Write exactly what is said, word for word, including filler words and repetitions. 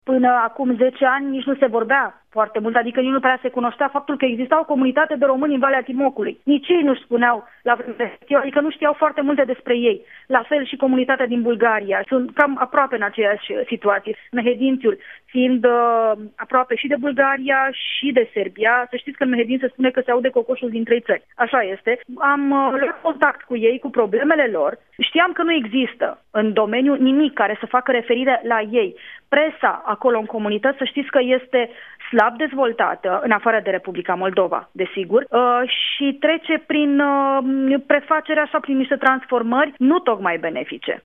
Până acum zece ani nici nu se vorbea foarte mult, adică nici nu prea se cunoștea faptul că exista o comunitate de români în Valea Timocului. Nici ei nu spuneau la vremea respectivă, adică nu știau foarte multe despre ei. La fel și comunitatea din Bulgaria. Sunt cam aproape în aceeași situație. Mehedințiul fiind uh, aproape și de Bulgaria și de Serbia. Să știți că în Mehedin se spune că se aude cocoșul din trei țări. Așa este. Am uh, luat contact cu ei, cu problemele lor. Știam că nu există în domeniu nimic care să facă referire la ei. Presa acolo în comunități, să știți că este slab dezvoltată, în afară de Republica Moldova, desigur, uh, și trece prin uh, prefacere așa, prin niște transformări nu tocmai benefice.